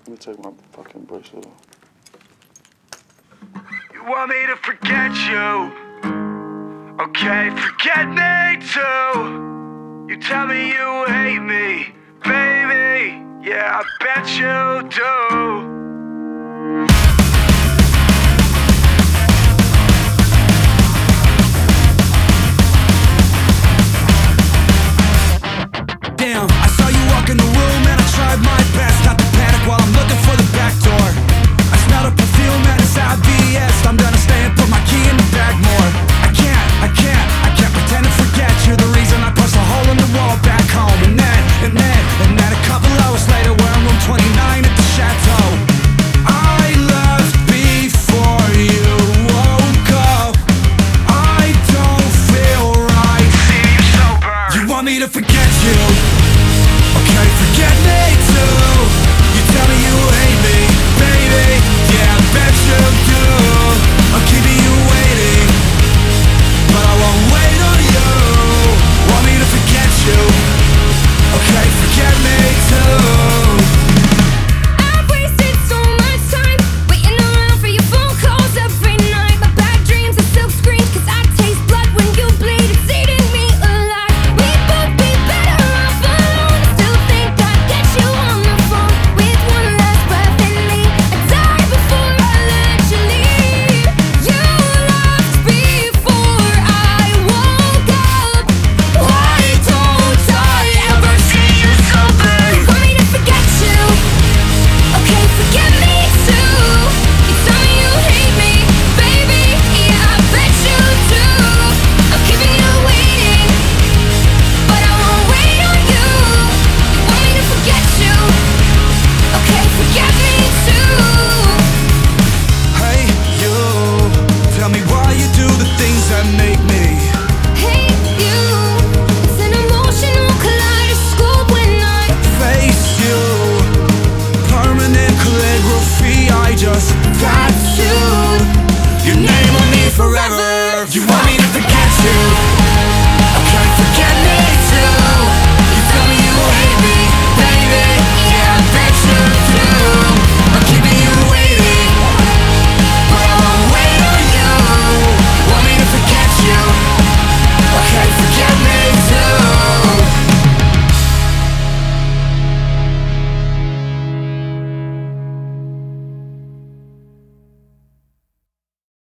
Let me take my fucking bracelet off. You want me to forget you? Okay, forget me too. You tell me you hate me, baby. Yeah, I bet you do.